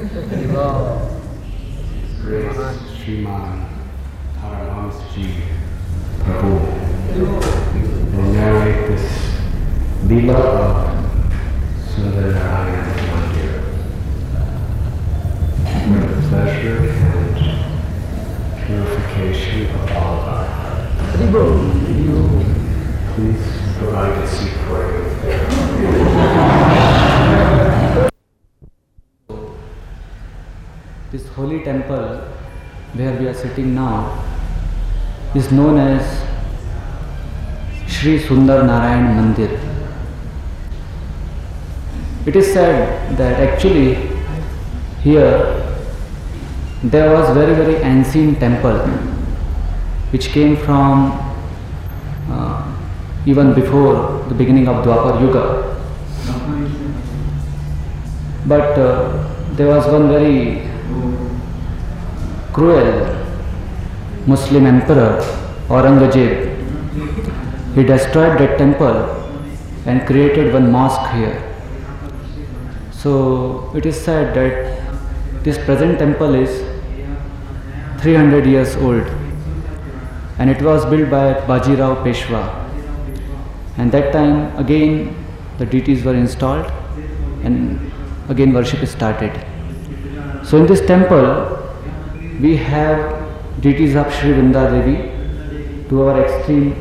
Grace Sriman Paramahamsji Prabhu will narrate this Leela of Sundararayan Mandir for the pleasure and purification of all of our hearts. Please provide a seat for you. This holy temple where we are sitting now is known as Sri Sundar Narayan Mandir. It is said that actually here there was very ancient temple which came from even before the beginning of Dwapar Yuga. But there was one very cruel Muslim emperor, Aurangzeb. He destroyed that temple and created one mosque here. So it is said that this present temple is 300 years old and it was built by Bajirao Peshwa. And that time again the deities were installed and again worship started. So in this temple we have deities of Sri Vrinda Devi to our extreme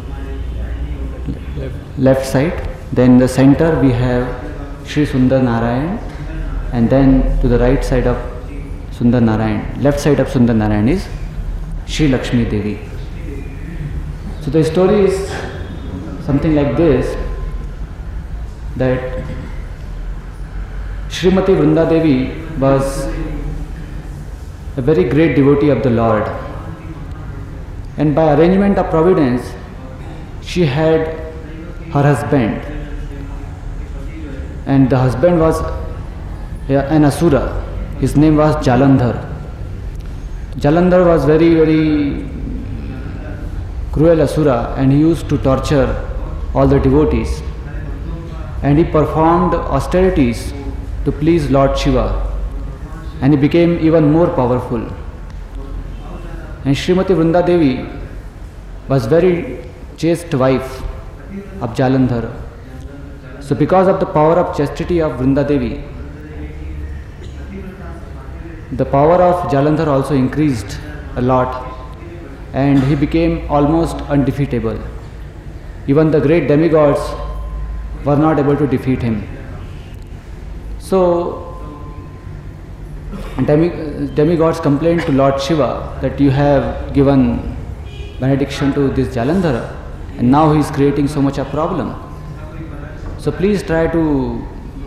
left side. Then in the center we have Sri Sundar Narayan, and then to the right side of Sundar Narayan, left side of Sundar Narayan is Sri Lakshmi Devi. So the story is something like this, that Srimati Vrinda Devi was a very great devotee of the Lord, and by arrangement of providence she had her husband, and the husband was an asura. His name was Jalandhar. Jalandhar was very cruel asura, and he used to torture all the devotees, and he performed austerities to please Lord Shiva, and he became even more powerful. And Srimati Vrinda Devi was very chaste wife of Jalandhar. So because of the power of chastity of Vrinda Devi, the power of Jalandhar also increased a lot, and he became almost undefeatable. Even the great demigods were not able to defeat him. So demigods complained to Lord Shiva that you have given benediction to this Jalandhara and now he is creating so much a problem. So please try to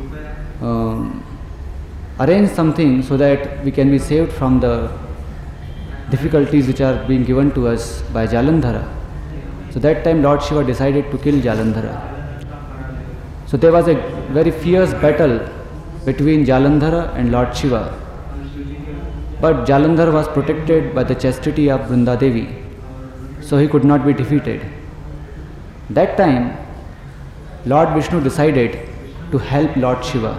arrange something so that we can be saved from the difficulties which are being given to us by Jalandhara. So that time Lord Shiva decided to kill Jalandhara. So there was a very fierce battle between Jalandhara and Lord Shiva. But Jalandhar was protected by the chastity of Vrinda Devi, so he could not be defeated. That time Lord Vishnu decided to help Lord Shiva.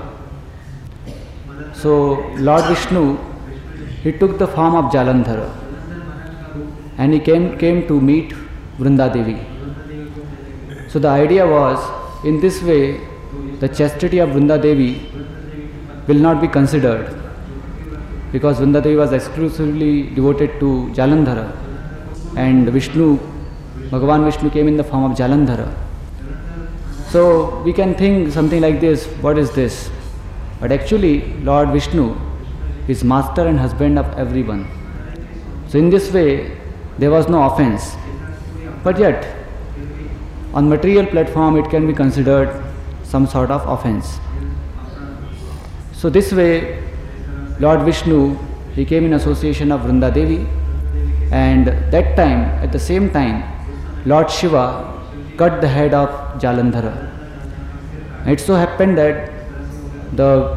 So Lord Vishnu, he took the form of Jalandhara and he came to meet Vrinda Devi. So the idea was, in this way the chastity of Vrinda Devi will not be considered, because Vrinda Devi was exclusively devoted to Jalandhara and Bhagavan Vishnu came in the form of Jalandhara. So we can think something like this, what is this? But actually Lord Vishnu is master and husband of everyone. So in this way there was no offense. But yet on material platform it can be considered some sort of offense. So this way Lord Vishnu, he came in association of Vrinda Devi, and that time, at the same time, Lord Shiva cut the head of Jalandhara. And it so happened that the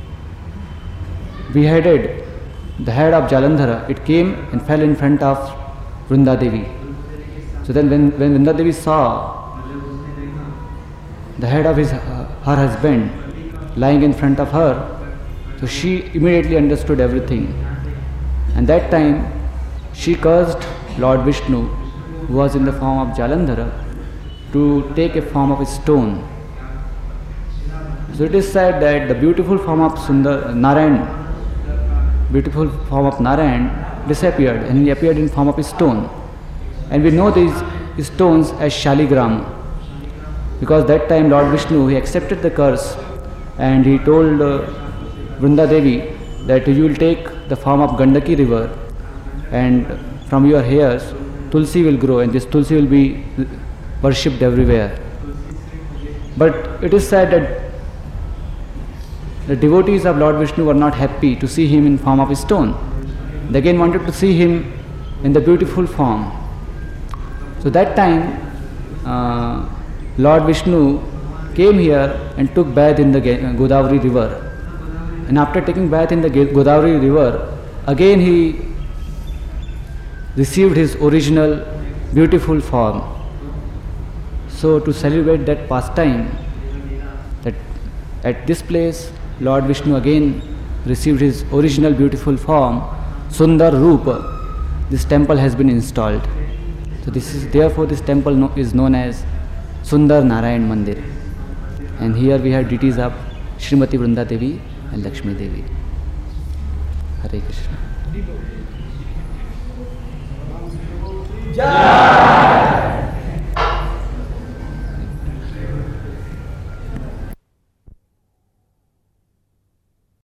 beheaded, the head of Jalandhara, it came and fell in front of Vrinda Devi. So then when Vrinda Devi saw the head of her husband lying in front of her, So she immediately understood everything. And that time she cursed Lord Vishnu, who was in the form of Jalandhara, to take a form of a stone. So it is said that the beautiful form of beautiful form of Narayan disappeared and he appeared in form of a stone. And we know these stones as Shaligram, because that time Lord Vishnu, he accepted the curse and he told Vrunda Devi that you will take the form of Gandaki river and from your hairs Tulsi will grow and this Tulsi will be worshipped everywhere. But it is said that the devotees of Lord Vishnu were not happy to see him in form of a stone. They again wanted to see him in the beautiful form. So that time Lord Vishnu came here and took bath in the Godavari river. And after taking bath in the Godavari river, again he received his original beautiful form. So to celebrate that pastime, that at this place Lord Vishnu again received his original beautiful form, Sundar Rupa. This temple has been installed. So therefore this temple is known as Sundar Narayan Mandir. And here we have deities of Srimati Vrunda Devi and Lakshmi Devi. Hare Krishna. Jai!